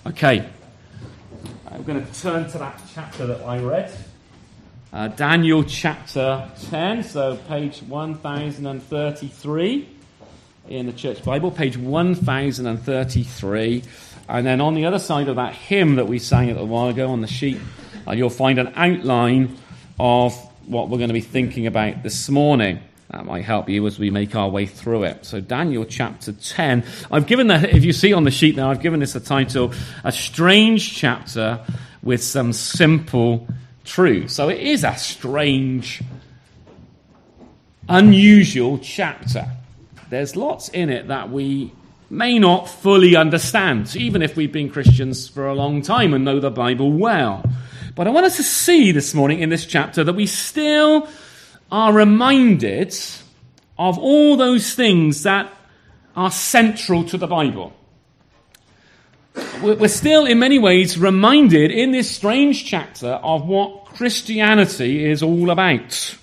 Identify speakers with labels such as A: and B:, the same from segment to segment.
A: Okay, I'm going to turn to that chapter that I read. Daniel chapter 10, so page 1033 in the Church Bible, page 1033. And then on the other side of that hymn that we sang a little while ago on the sheet, you'll find an outline of what we're going to be thinking about this morning. That might help you as we make our way through it. So Daniel chapter 10. I've given that, if you see on the sheet now, I've given this a title, A Strange Chapter with Some Simple Truths. So it is a strange, unusual chapter. There's lots in it that we may not fully understand, even if we've been Christians for a long time and know the Bible well. But I want us to see this morning in this chapter that we still are reminded of all those things that are central to the Bible. We're still, in many ways, reminded in this strange chapter of what Christianity is all about.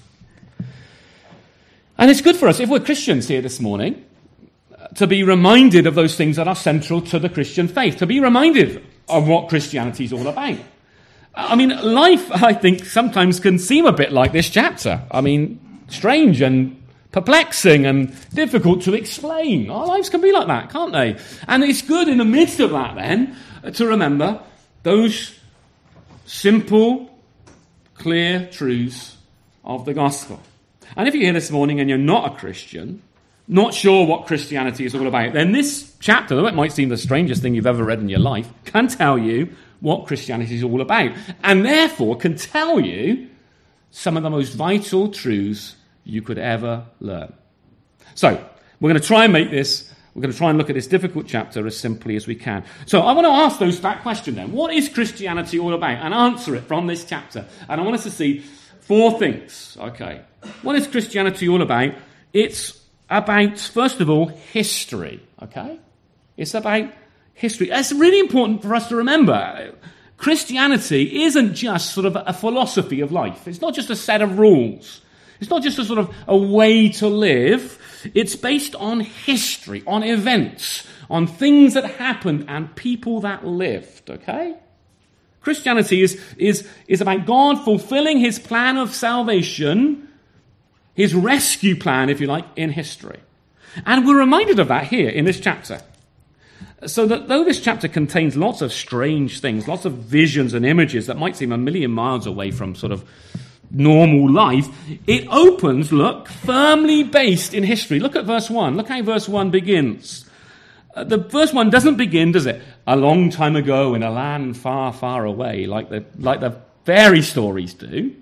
A: And it's good for us, if we're Christians here this morning, to be reminded of those things that are central to the Christian faith, to be reminded of what Christianity is all about. I mean, life, I think, sometimes can seem a bit like this chapter. I mean, strange and perplexing and difficult to explain. Our lives can be like that, can't they? And it's good in the midst of that, then, to remember those simple, clear truths of the gospel. And if you're here this morning and you're not a Christian, not sure what Christianity is all about, then this chapter, though it might seem the strangest thing you've ever read in your life, can tell you what Christianity is all about, and therefore can tell you some of the most vital truths you could ever learn. So, we're going to try and look at this difficult chapter as simply as we can. So, I want to ask that question then. What is Christianity all about? And answer it from this chapter. And I want us to see four things. Okay. What is Christianity all about? It's about, first of all, history. Okay? It's about history. It's really important for us to remember. Christianity isn't just sort of a philosophy of life. It's not just a set of rules. It's not just a sort of a way to live. It's based on history, on events, on things that happened and people that lived, okay? Christianity is about God fulfilling his plan of salvation, his rescue plan, if you like, in history. And we're reminded of that here in this chapter. So that though this chapter contains lots of strange things, lots of visions and images that might seem a million miles away from sort of normal life, it opens, firmly based in history. Look at verse 1. Look how verse 1 begins. The verse 1 doesn't begin, does it? A long time ago in a land far, far away, like the fairy stories do.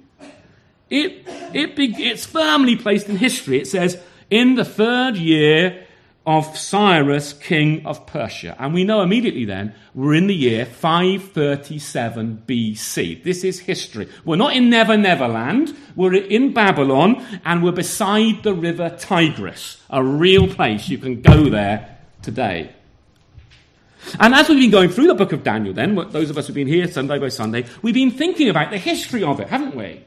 A: It's firmly placed in history. It says, in the 3rd year of Cyrus, king of Persia. And we know immediately then, we're in the year 537 BC. This is history. We're not in Never Never Land. We're in Babylon, and we're beside the river Tigris, a real place. You can go there today. And as we've been going through the book of Daniel then, those of us who've been here Sunday by Sunday, we've been thinking about the history of it, haven't we?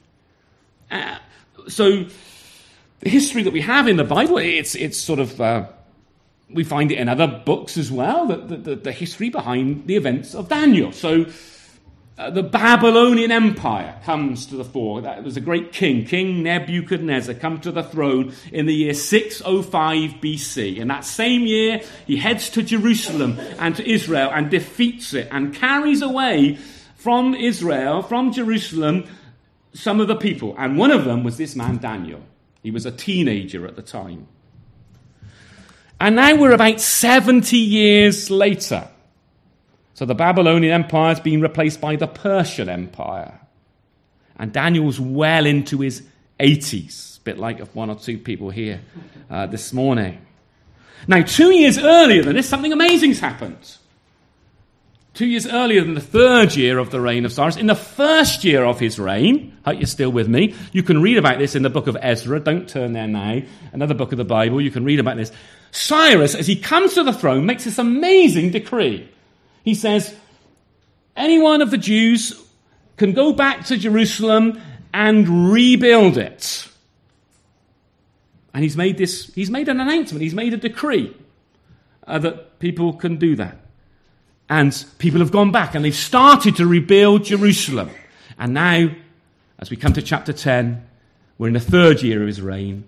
A: So the history that we have in the Bible, it's sort of, we find it in other books as well, the history behind the events of Daniel. So the Babylonian Empire comes to the fore. That was a great king, King Nebuchadnezzar, come to the throne in the year 605 BC. In that same year, he heads to Jerusalem and to Israel and defeats it and carries away from Israel, from Jerusalem, some of the people. And one of them was this man, Daniel. He was a teenager at the time. And now we're about 70 years later. So the Babylonian Empire has been replaced by the Persian Empire. And Daniel's well into his 80s, a bit like one or two people here this morning. Now, 2 years earlier than this, something amazing's happened. 2 years earlier than the 3rd year of the reign of Cyrus, in the 1st year of his reign, hope you're still with me, you can read about this in the book of Ezra, don't turn there now, another book of the Bible, you can read about this. Cyrus, as he comes to the throne, makes this amazing decree. He says, any one of the Jews can go back to Jerusalem and rebuild it. And he's made an announcement, he's made a decree that people can do that. And people have gone back and they've started to rebuild Jerusalem. And now, as we come to chapter 10, we're in the third year of his reign,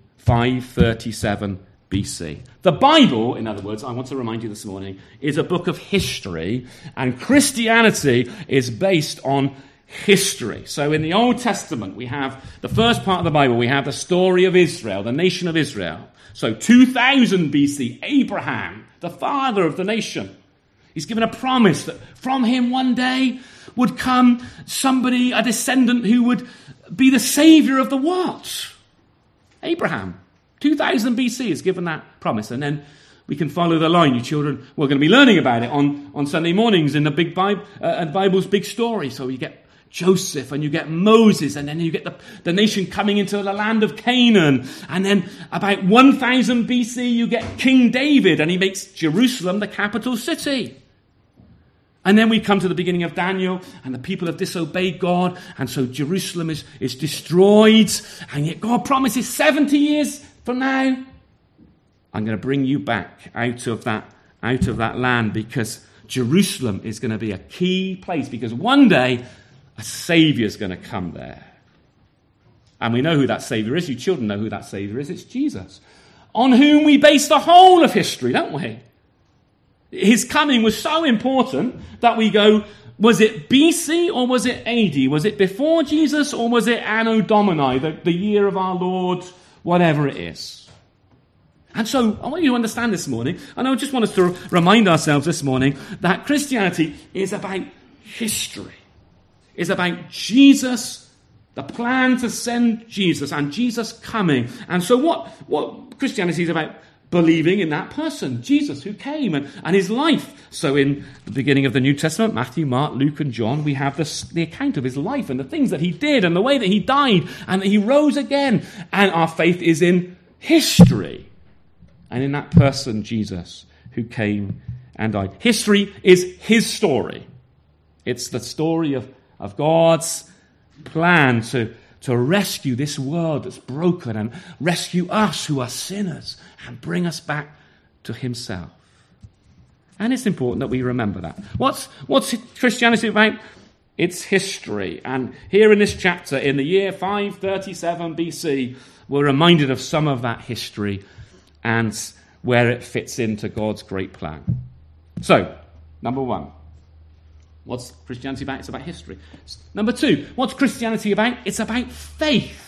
A: 537 BC. The Bible, in other words, I want to remind you this morning, is a book of history, and Christianity is based on history. So in the Old Testament, we have the first part of the Bible, we have the story of Israel, the nation of Israel. So 2000 BC, Abraham, the father of the nation, he's given a promise that from him one day would come somebody, a descendant who would be the savior of the world. Abraham, 2000 BC is given that promise. And then we can follow the line. You children, we're going to be learning about it on Sunday mornings in the big Bible, Bible's big story. So you get Joseph and you get Moses, and then you get the nation coming into the land of Canaan. And then about 1000 BC, you get King David, and he makes Jerusalem the capital city. And then we come to the beginning of Daniel, and the people have disobeyed God, and so Jerusalem is destroyed. And yet God promises 70 years from now, I'm going to bring you back out of that land, because Jerusalem is going to be a key place, because one day a Saviour is going to come there. And we know who that Saviour is. You children know who that Saviour is. It's Jesus, on whom we base the whole of history, don't we? His coming was so important that we go, was it BC or was it AD? Was it before Jesus or was it Anno Domini, the year of our Lord, whatever it is? And so I want you to understand this morning, and I just want us to remind ourselves this morning that Christianity is about history. It's about Jesus, the plan to send Jesus, and Jesus coming. And so what Christianity is about? Believing in that person, Jesus, who came and his life. So in the beginning of the New Testament, Matthew, Mark, Luke, and John, we have the account of his life and the things that he did and the way that he died and that he rose again. And our faith is in history and in that person, Jesus, who came and died. History is his story. It's the story of God's plan to rescue this world that's broken and rescue us who are sinners and bring us back to himself. And it's important that we remember that. What's Christianity about? It's history. And here in this chapter, in the year 537 BC, we're reminded of some of that history and where it fits into God's great plan. So, number one, what's Christianity about? It's about history. Number two, what's Christianity about? It's about faith.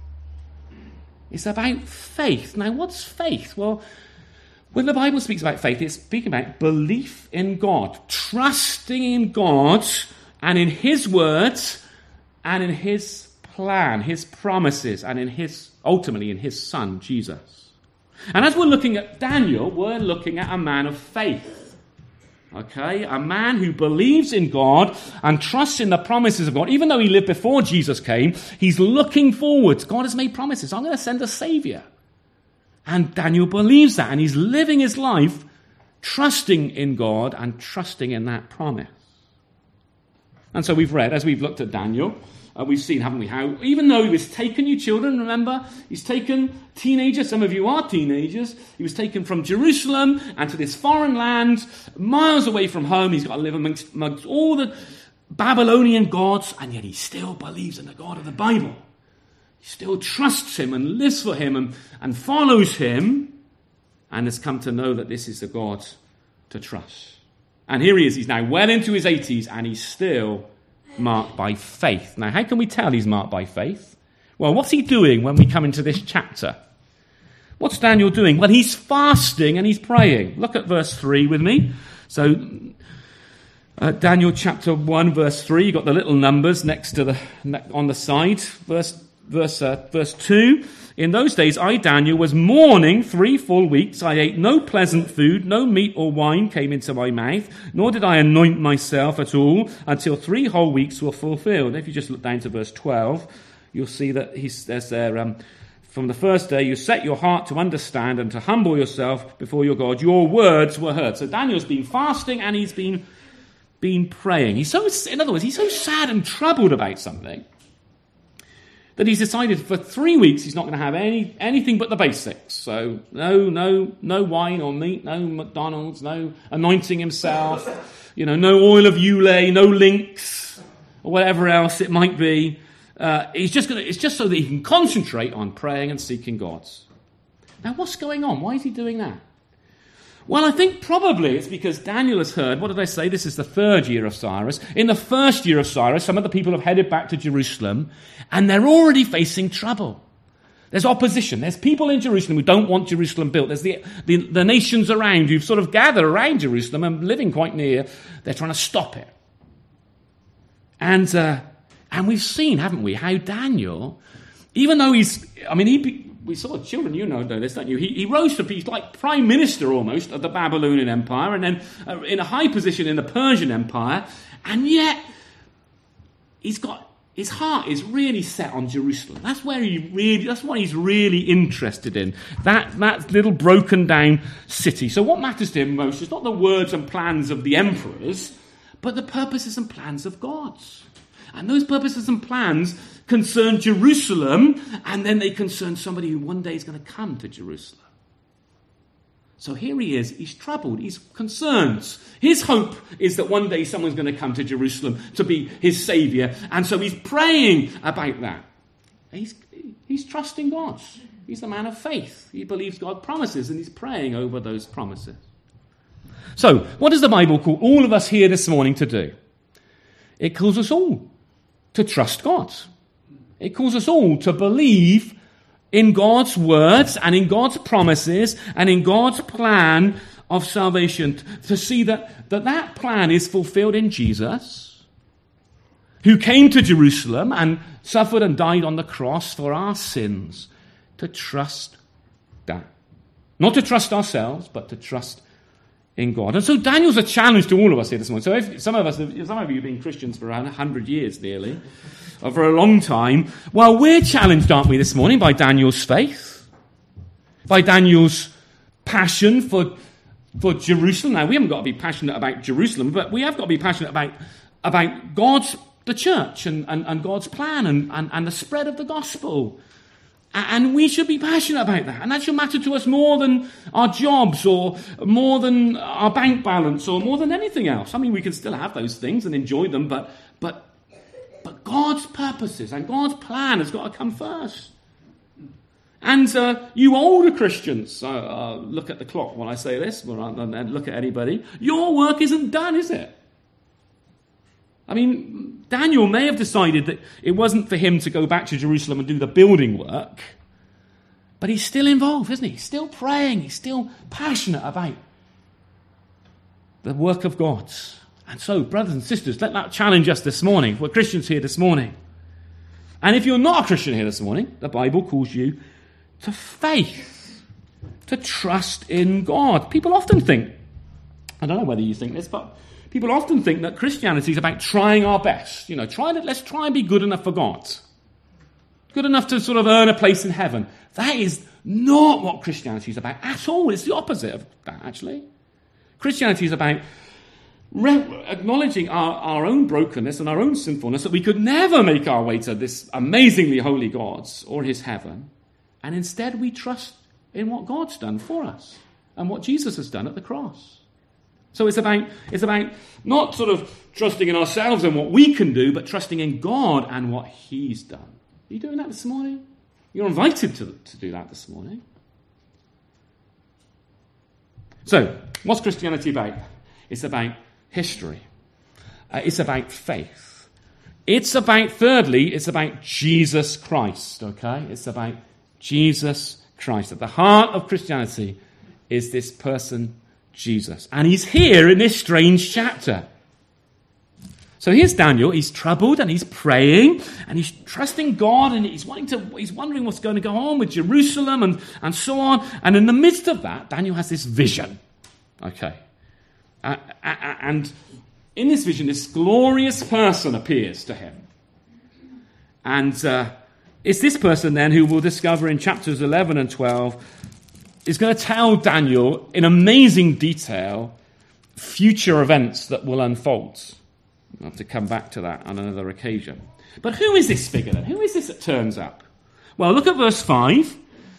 A: It's about faith. Now, what's faith? Well, when the Bible speaks about faith, it's speaking about belief in God, trusting in God and in his words and in his plan, his promises, and ultimately in his son, Jesus. And as we're looking at Daniel, we're looking at a man of faith. Okay, a man who believes in God and trusts in the promises of God. Even though he lived before Jesus came, he's looking forward. God has made promises. I'm going to send a Saviour. And Daniel believes that, and he's living his life trusting in God and trusting in that promise. And so we've read, as we've looked at Daniel, we've seen, haven't we, how even though he was taken, you children, remember, he's taken teenagers, some of you are teenagers, he was taken from Jerusalem and to this foreign land, miles away from home. He's got to live amongst all the Babylonian gods, and yet he still believes in the God of the Bible. He still trusts him and lives for him and follows him, and has come to know that this is the God to trust. And here he is, he's now well into his 80s, and he's still marked by faith. Now, how can we tell he's marked by faith? Well, what's he doing when we come into this chapter? What's Daniel doing? Well, he's fasting and he's praying. Look at verse 3 with me. So, Daniel chapter 1, verse 3, you've got the little numbers next to on the side. Verse 2, in those days I, Daniel, was mourning 3 full weeks. I ate no pleasant food, no meat or wine came into my mouth, nor did I anoint myself at all until 3 whole weeks were fulfilled. If you just look down to verse 12, you'll see that he says there, from the first day you set your heart to understand and to humble yourself before your God. Your words were heard. So Daniel's been fasting and he's been praying. In other words, he's so sad and troubled about something that he's decided for 3 weeks he's not going to have anything but the basics. So no wine or meat, no McDonald's, no anointing himself, no oil of Ulay, no links, or whatever else it might be. It's just so that he can concentrate on praying and seeking God. Now, what's going on? Why is he doing that? Well, I think probably it's because Daniel has heard, what did I say? This is the 3rd year of Cyrus. In the 1st year of Cyrus, some of the people have headed back to Jerusalem, and they're already facing trouble. There's opposition. There's people in Jerusalem who don't want Jerusalem built. There's the nations around who've sort of gathered around Jerusalem and living quite near. They're trying to stop it. And we've seen, haven't we, how Daniel, even though we saw children, know this, don't you? He rose to be like prime minister almost of the Babylonian Empire, and then in a high position in the Persian Empire, and yet his heart is really set on Jerusalem. That's what he's really interested in. That little broken down city. So what matters to him most is not the words and plans of the emperors, but the purposes and plans of God. And those purposes and plans concern Jerusalem, and then they concern somebody who one day is going to come to Jerusalem. So here he is, he's troubled, he's concerned. His hope is that one day someone's going to come to Jerusalem to be his saviour, and so he's praying about that. He's trusting God. He's a man of faith. He believes God promises, and he's praying over those promises. So, what does the Bible call all of us here this morning to do? It calls us all to trust God. It calls us all to believe in God's words and in God's promises and in God's plan of salvation, to see that plan is fulfilled in Jesus, who came to Jerusalem and suffered and died on the cross for our sins, to trust that. Not to trust ourselves, but to trust in God. And so Daniel's a challenge to all of us here this morning. So if some of you have been Christians for around 100 years nearly, or for a long time, well, we're challenged, aren't we, this morning, by Daniel's faith, by Daniel's passion for Jerusalem. Now, we haven't got to be passionate about Jerusalem, but we have got to be passionate about God's, the church, and God's plan, and the spread of the gospel. And we should be passionate about that. And that should matter to us more than our jobs, or more than our bank balance, or more than anything else. I mean, we can still have those things and enjoy them, but God's purposes and God's plan has got to come first. And you older Christians, look at the clock when I say this, and look at anybody. Your work isn't done, is it? I mean, Daniel may have decided that it wasn't for him to go back to Jerusalem and do the building work, but he's still involved, isn't he? He's still praying. He's still passionate about the work of God. And so, brothers and sisters, let that challenge us this morning. We're Christians here this morning. And if you're not a Christian here this morning, the Bible calls you to faith, to trust in God. People often think, I don't know whether you think this, but people often think that Christianity is about trying our best. Let's try and be good enough for God. Good enough to sort of earn a place in heaven. That is not what Christianity is about at all. It's the opposite of that, actually. Christianity is about acknowledging our own brokenness and our own sinfulness, that we could never make our way to this amazingly holy God or his heaven. And instead we trust in what God's done for us and what Jesus has done at the cross. So it's about not sort of trusting in ourselves and what we can do, but trusting in God and what he's done. Are you doing that this morning? You're invited to do that this morning. So, what's Christianity about? It's about history. It's about faith. It's about, thirdly, it's about Jesus Christ, okay? It's about Jesus Christ. At the heart of Christianity is this person, Jesus. And he's here in this strange chapter. So here's Daniel. He's troubled and he's praying and he's trusting God, and he's wondering what's going to go on with Jerusalem and so on. And in the midst of that, Daniel has this vision. Okay. And in this vision, this glorious person appears to him. And it's this person then who we'll discover in chapters 11 and 12 is going to tell Daniel in amazing detail future events that will unfold. We'll have to come back to that on another occasion. But who is this figure then? Who is this that turns up? Well, look at verse 5.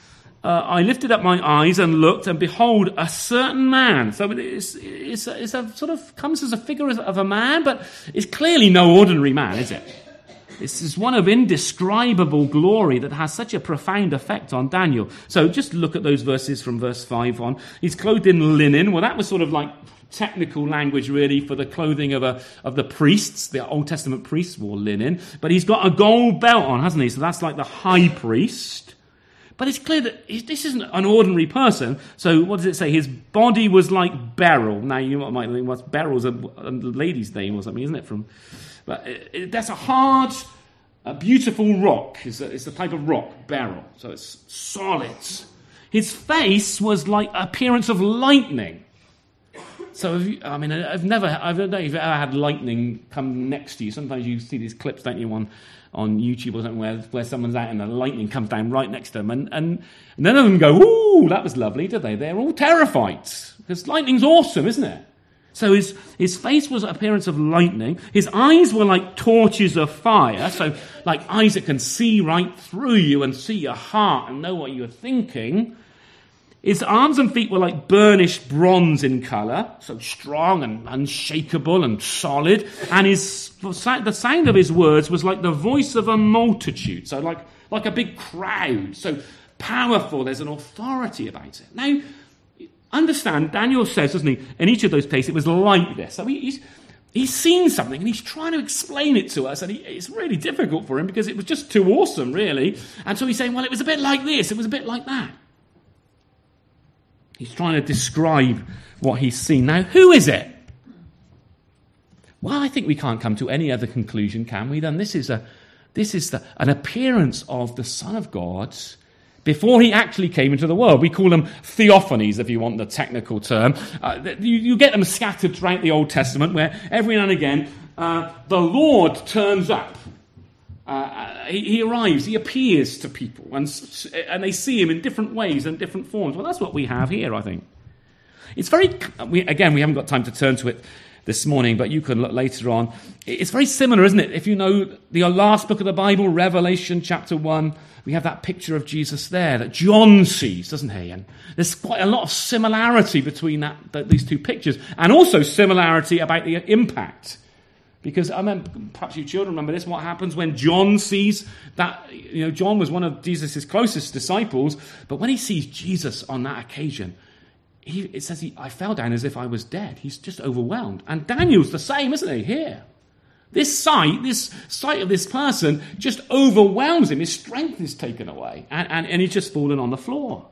A: I lifted up my eyes and looked, and behold, a certain man. So it's a sort of comes as a figure of a man, but it's clearly no ordinary man, is it? This is one of indescribable glory that has such a profound effect on Daniel. So just look at those verses from verse 5 on. He's clothed in linen. Well, that was sort of like technical language, really, for the clothing of the priests. The Old Testament priests wore linen. But he's got a gold belt on, hasn't he? So that's like the high priest. But it's clear that this isn't an ordinary person. So what does it say? His body was like beryl. Now, you might think, well, beryl's a lady's name or something, isn't it? But that's a hard, beautiful rock. It's a type of rock, beryl. So it's solid. His face was like appearance of lightning. So, I don't know if you've ever had lightning come next to you. Sometimes you see these clips, don't you, on YouTube or something, where someone's out and the lightning comes down right next to them. And none of them go, ooh, that was lovely, did they? They're all terrified. Because lightning's awesome, isn't it? So his face was an appearance of lightning. His eyes were like torches of fire. So like eyes that can see right through you and see your heart and know what you're thinking. His arms and feet were like burnished bronze in colour, so strong and unshakable and solid. And the sound of his words was like the voice of a multitude, so like a big crowd, so powerful. There's an authority about it. Now, understand, Daniel says, doesn't he, in each of those cases it was like this. So he's seen something and he's trying to explain it to us, and it's really difficult for him because it was just too awesome, really. And so he's saying, well, it was a bit like this, it was a bit like that. He's trying to describe what he's seen. Now, who is it? Well, I think we can't come to any other conclusion, can we? Then this is an appearance of the Son of God before he actually came into the world. We call them theophanies, if you want the technical term. You get them scattered throughout the Old Testament, where every now and again the Lord turns up. He arrives, he appears to people, and they see him in different ways and different forms. Well, that's what we have here, I think. It's we haven't got time to turn to it this morning, but you can look later on. It's very similar, isn't it? If you know the last book of the Bible, Revelation chapter 1, we have that picture of Jesus there that John sees, doesn't he? And there's quite a lot of similarity between these two pictures, and also similarity about the impact. Because I remember, perhaps you children remember this, what happens when John sees that, John was one of Jesus' closest disciples, but when he sees Jesus on that occasion, it says, I fell down as if I was dead. He's just overwhelmed. And Daniel's the same, isn't he, here? This sight of this person just overwhelms him. His strength is taken away, and he's just fallen on the floor.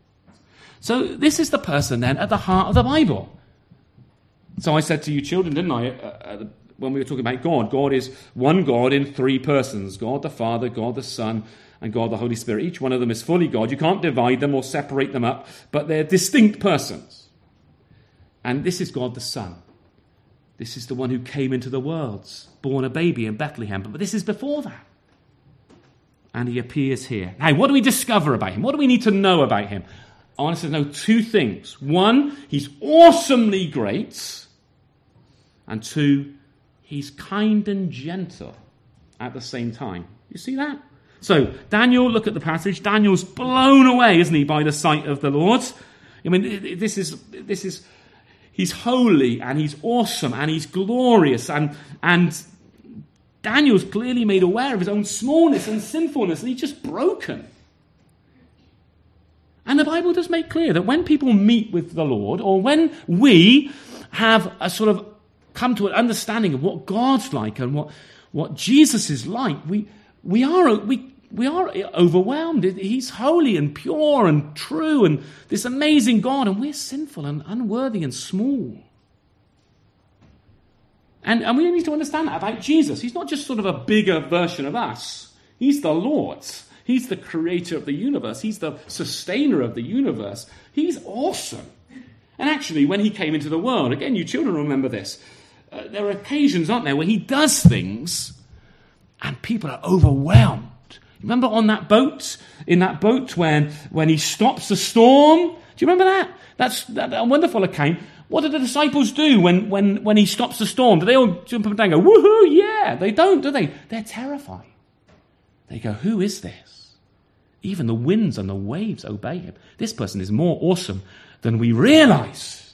A: So this is the person then at the heart of the Bible. So I said to you children, didn't I, when we were talking about God. God is one God in three persons. God the Father, God the Son, and God the Holy Spirit. Each one of them is fully God. You can't divide them or separate them up, but they're distinct persons. And this is God the Son. This is the one who came into the world, born a baby in Bethlehem. But this is before that. And he appears here. Now, what do we discover about him? What do we need to know about him? I want us to know two things. One, he's awesomely great. And two, he's kind and gentle at the same time. You see that? So, Daniel, look at the passage. Daniel's blown away, isn't he, by the sight of the Lord? I mean, this is he's holy and he's awesome and he's glorious. And Daniel's clearly made aware of his own smallness and sinfulness, and he's just broken. And the Bible does make clear that when people meet with the Lord, or when we have a sort of come to an understanding of what God's like and what Jesus is like, we are overwhelmed. He's holy and pure and true and this amazing God, and we're sinful and unworthy and small. And we need to understand that about Jesus. He's not just sort of a bigger version of us. He's the Lord. He's the creator of the universe. He's the sustainer of the universe. He's awesome. And actually, when he came into the world, again, you children remember this, there are occasions, aren't there, where he does things and people are overwhelmed. Remember on that boat, when he stops the storm? Do you remember that? That's a wonderful account. What do the disciples do when he stops the storm? Do they all jump up and down and go, woohoo, yeah? They don't, do they? They're terrified. They go, who is this? Even the winds and the waves obey him. This person is more awesome than we realize.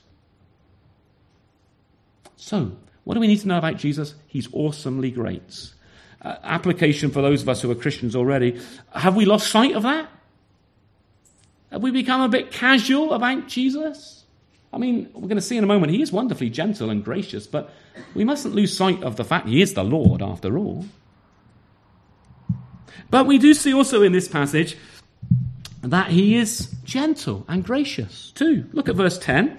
A: So, what do we need to know about Jesus? He's awesomely great. Application for those of us who are Christians already. Have we lost sight of that? Have we become a bit casual about Jesus? I mean, we're going to see in a moment, he is wonderfully gentle and gracious, but we mustn't lose sight of the fact he is the Lord after all. But we do see also in this passage that he is gentle and gracious too. Look at verse 10.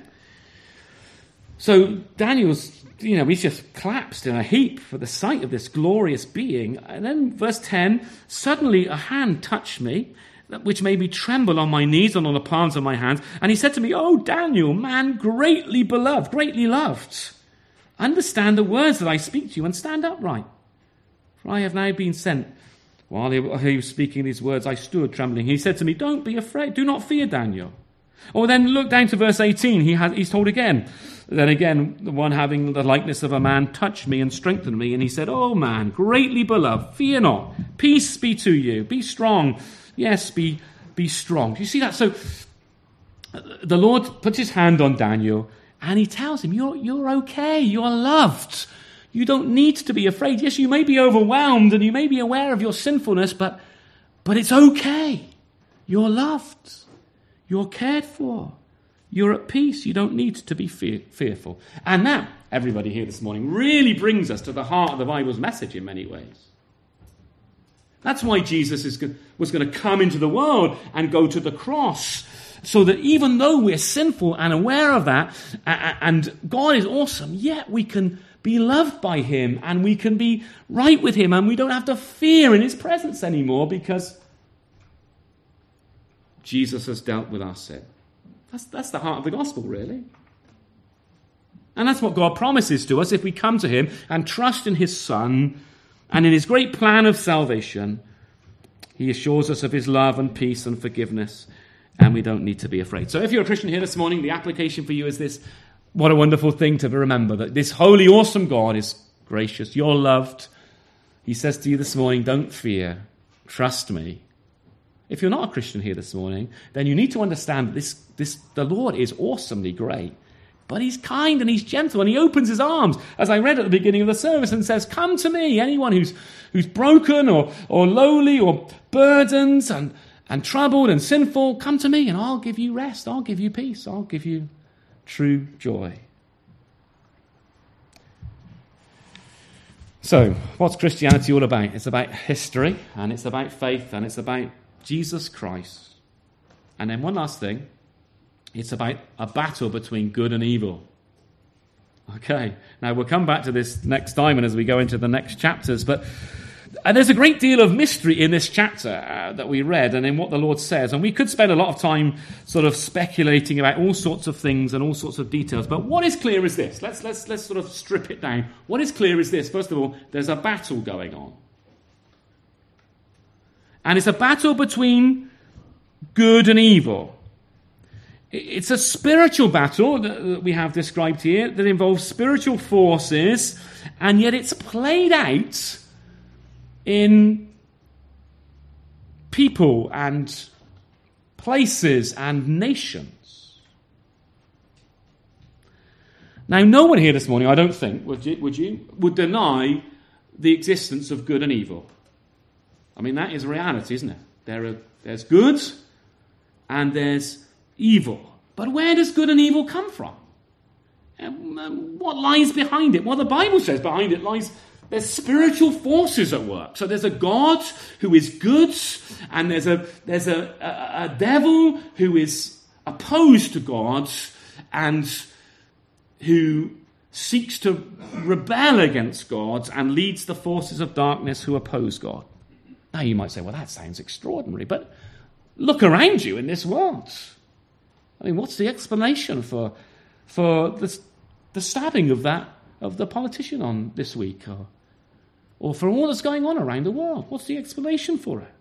A: So Daniel's, he's just collapsed in a heap for the sight of this glorious being. And then verse 10, suddenly a hand touched me, which made me tremble on my knees and on the palms of my hands. And he said to me, "Oh, Daniel, man greatly beloved, greatly loved, understand the words that I speak to you and stand upright. For I have now been sent." While he was speaking these words, I stood trembling. He said to me, "Don't be afraid. Do not fear, Daniel." Or then look down to verse 18. He's told again. Then again, the one having the likeness of a man touched me and strengthened me. And he said, "Oh, man, greatly beloved, fear not. Peace be to you. Be strong. Yes, be strong." Do you see that? So the Lord puts his hand on Daniel and he tells him, you're okay. You're loved. You don't need to be afraid. Yes, you may be overwhelmed and you may be aware of your sinfulness, but it's okay. You're loved. You're cared for. You're at peace. You don't need to be fearful. And that, everybody here this morning, really brings us to the heart of the Bible's message in many ways. That's why Jesus was going to come into the world and go to the cross, so that even though we're sinful and aware of that, and God is awesome, yet we can be loved by him and we can be right with him and we don't have to fear in his presence anymore because Jesus has dealt with our sin. That's the heart of the gospel, really. And that's what God promises to us if we come to him and trust in his Son and in his great plan of salvation. He assures us of his love and peace and forgiveness, and we don't need to be afraid. So if you're a Christian here this morning, the application for you is this. What a wonderful thing to remember, that this holy, awesome God is gracious. You're loved. He says to you this morning, don't fear. Trust me. If you're not a Christian here this morning, then you need to understand that the Lord is awesomely great. But he's kind and he's gentle and he opens his arms, as I read at the beginning of the service, and says, "Come to me, anyone who's broken or lowly or burdened and troubled and sinful, come to me and I'll give you rest. I'll give you peace. I'll give you true joy." So, what's Christianity all about? It's about history, and it's about faith, and it's about Jesus Christ. And then one last thing, it's about a battle between good and evil. Okay, now we'll come back to this next time and as we go into the next chapters, but there's a great deal of mystery in this chapter that we read and in what the Lord says, and we could spend a lot of time sort of speculating about all sorts of things and all sorts of details, but what is clear is this. Let's sort of strip it down. What is clear is this. First of all, there's a battle going on. And it's a battle between good and evil. It's a spiritual battle that we have described here that involves spiritual forces, and yet it's played out in people and places and nations. Now, no one here this morning, I don't think, would deny the existence of good and evil. I mean, that is a reality, isn't it? There's good and there's evil. But where does good and evil come from? What lies behind it? Well, the Bible says behind it there's spiritual forces at work. So there's a God who is good, and there's a devil who is opposed to God and who seeks to rebel against God and leads the forces of darkness who oppose God. Now you might say, well, that sounds extraordinary, but look around you in this world. I mean, what's the explanation for the stabbing of the politician on this week, or for all that's going on around the world? What's the explanation for it?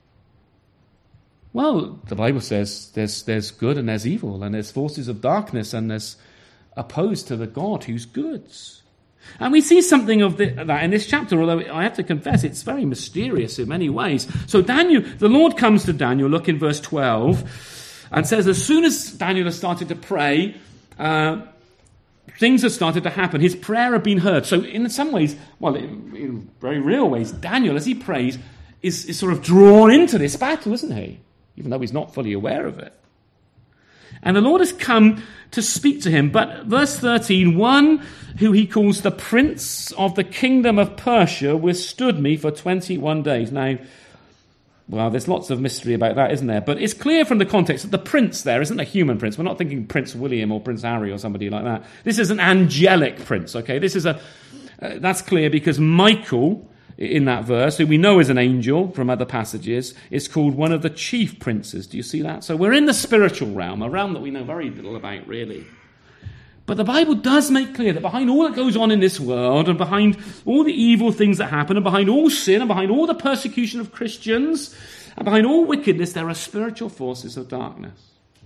A: Well, the Bible says there's good and there's evil, and there's forces of darkness, and there's opposed to the God who's good. And we see something of that in this chapter, although I have to confess it's very mysterious in many ways. So Daniel, the Lord comes to Daniel, look in verse 12, and says as soon as Daniel has started to pray, things have started to happen. His prayer had been heard. So in some ways, well, in very real ways, Daniel, as he prays, is sort of drawn into this battle, isn't he? Even though he's not fully aware of it. And the Lord has come to speak to him. But verse 13, one who he calls the prince of the kingdom of Persia withstood me for 21 days. Now, well, there's lots of mystery about that, isn't there? But it's clear from the context that the prince there isn't a human prince. We're not thinking Prince William or Prince Harry or somebody like that. This is an angelic prince, okay? This is that's clear because Michael, in that verse, who we know is an angel from other passages, is called one of the chief princes. Do you see that? So we're in the spiritual realm, a realm that we know very little about, really. But the Bible does make clear that behind all that goes on in this world, and behind all the evil things that happen, and behind all sin, and behind all the persecution of Christians, and behind all wickedness, there are spiritual forces of darkness.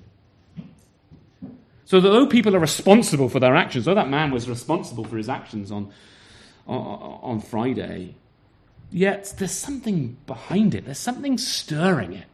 A: So that though people are responsible for their actions, though that man was responsible for his actions on Friday, yet there's something behind it. There's something stirring it.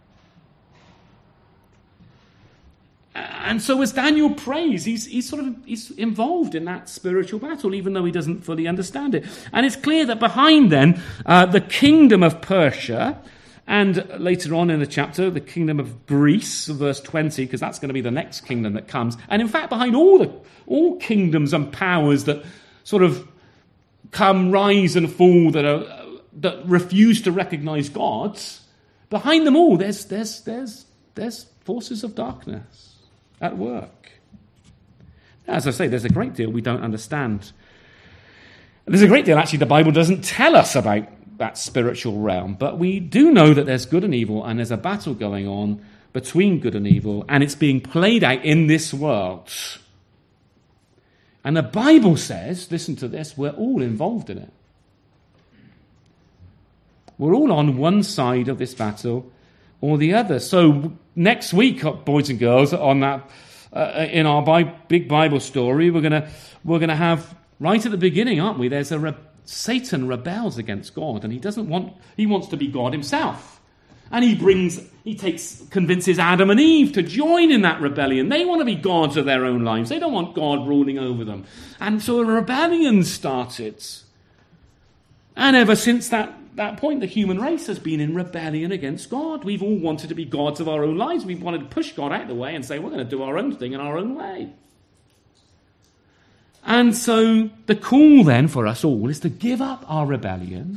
A: And so as Daniel prays, he's involved in that spiritual battle, even though he doesn't fully understand it. And it's clear that behind then, the kingdom of Persia, and later on in the chapter, the kingdom of Greece, verse 20, because that's going to be the next kingdom that comes. And in fact, behind all kingdoms and powers that sort of come, rise and fall, that refuse to recognize God, behind them all, there's forces of darkness at work. As I say, there's a great deal we don't understand. There's a great deal, actually, the Bible doesn't tell us about that spiritual realm, but we do know that there's good and evil, and there's a battle going on between good and evil, and it's being played out in this world. And the Bible says, listen to this, we're all involved in it. We're all on one side of this battle or the other. So next week, boys and girls, on that in our big Bible story, we're gonna have right at the beginning, aren't we? There's Satan rebels against God, and he wants to be God himself, and he convinces Adam and Eve to join in that rebellion. They want to be gods of their own lives. They don't want God ruling over them, and so a rebellion started. And ever since that point, the human race has been in rebellion against God. We've all wanted to be gods of our own lives. We've wanted to push God out of the way and say, we're going to do our own thing in our own way. And so the call then for us all is to give up our rebellion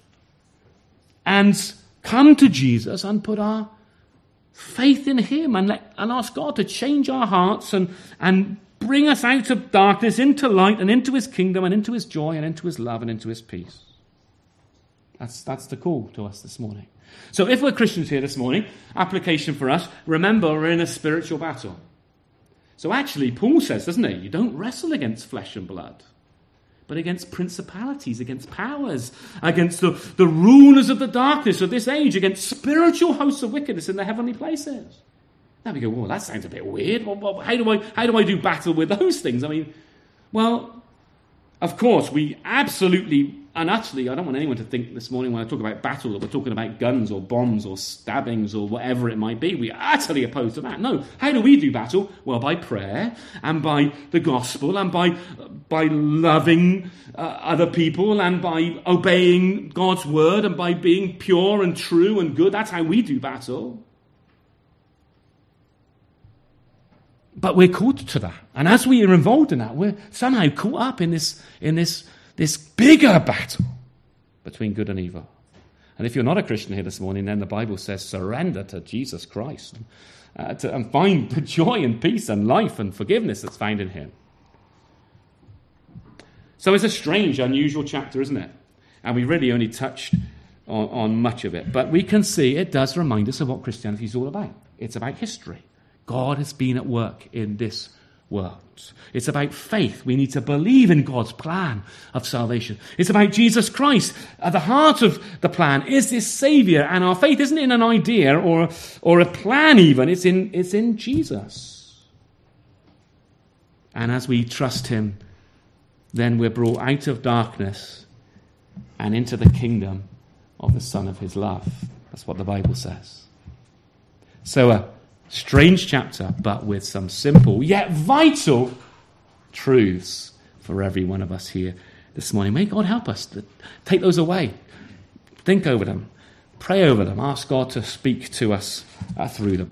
A: and come to Jesus and put our faith in him and ask God to change our hearts and bring us out of darkness into light and into his kingdom and into his joy and into his love and into his peace. That's the call to us this morning. So if we're Christians here this morning, application for us, remember we're in a spiritual battle. So actually, Paul says, doesn't he, you don't wrestle against flesh and blood, but against principalities, against powers, against the rulers of the darkness of this age, against spiritual hosts of wickedness in the heavenly places. Now we go, well, that sounds a bit weird. Well, how do I do battle with those things? I mean, well, of course, we absolutely and utterly, I don't want anyone to think this morning when I talk about battle that we're talking about guns or bombs or stabbings or whatever it might be. We're utterly opposed to that. No. How do we do battle? Well, by prayer and by the gospel and by loving other people and by obeying God's word and by being pure and true and good. That's how we do battle. But we're called to that. And as we are involved in that, we're somehow caught up in this bigger battle between good and evil. And if you're not a Christian here this morning, then the Bible says surrender to Jesus Christ and find the joy and peace and life and forgiveness that's found in him. So it's a strange, unusual chapter, isn't it? And we really only touched on much of it. But we can see it does remind us of what Christianity is all about. It's about history. God has been at work in this world. It's about faith. We need to believe in God's plan of salvation. It's about Jesus Christ. At the heart of the plan is this Savior, and our faith isn't in an idea or a plan even. It's in Jesus. And as we trust him, then we're brought out of darkness and into the kingdom of the Son of his love. That's what the Bible says. So a strange chapter, but with some simple yet vital truths for every one of us here this morning. May God help us to take those away. Think over them. Pray over them. Ask God to speak to us through them.